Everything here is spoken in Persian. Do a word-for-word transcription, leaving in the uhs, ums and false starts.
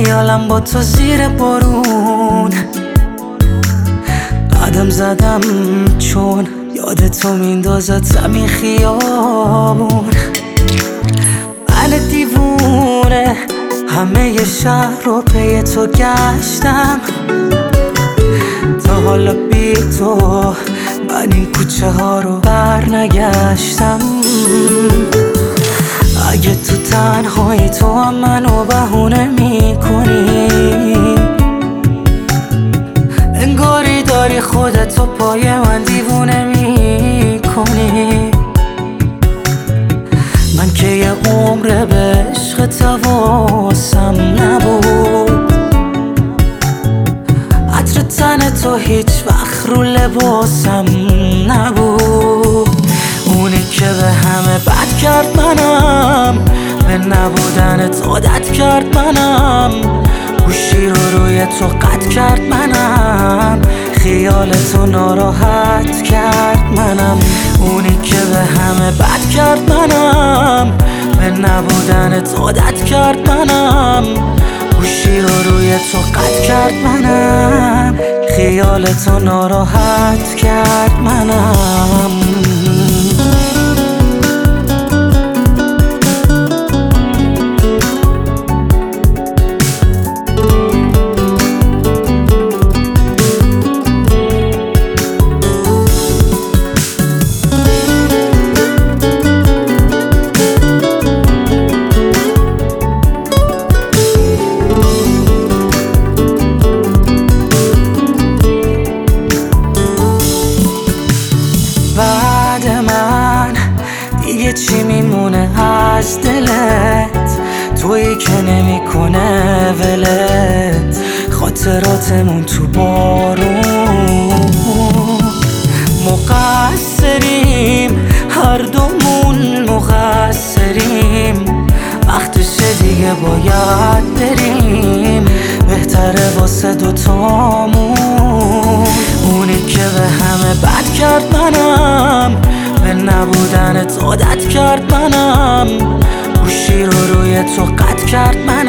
خیالم با تو زیر بارون قدم زدم چون یاد تو میندازتم این خیابون. من دیوونه همه ی شهر رو پی تو گشتم، تا حالا بی تو من این کوچه ها رو بر نگشتم. اگه تو تنهایی تو هم منو بهونه میکنی، انگاری داری خودتو پای من دیوونه میکنی. من که یه عمره به عشق تواسم نبود، عطر تن تو هیچ وقت رو لباسم نبود. اونی که به همه بد کرد منم، به نبودنت عادت کرد منم، گوشی رو روی تو قطع کرد منم، خیالتو ناراحت کرد منم. اونی که به همه بد کرد منم، به نبودنت عادت کرد منم، گوشی رو روی تو قطع کرد منم، خیالتو ناراحت کرد منم. بعد من دیگه چی میمونه از دلت؟ تویی که نمیکنه ولت، خاطراتمون تو بارون. مقصریم هر دومون مقصریم، وقتشه دیگه باید بریم، بهتره واسه دوتامون. اونی که به همه بد کرد منم، به نبودنت عادت کرد منم، گوشی رو روی تو قطع کرد منم،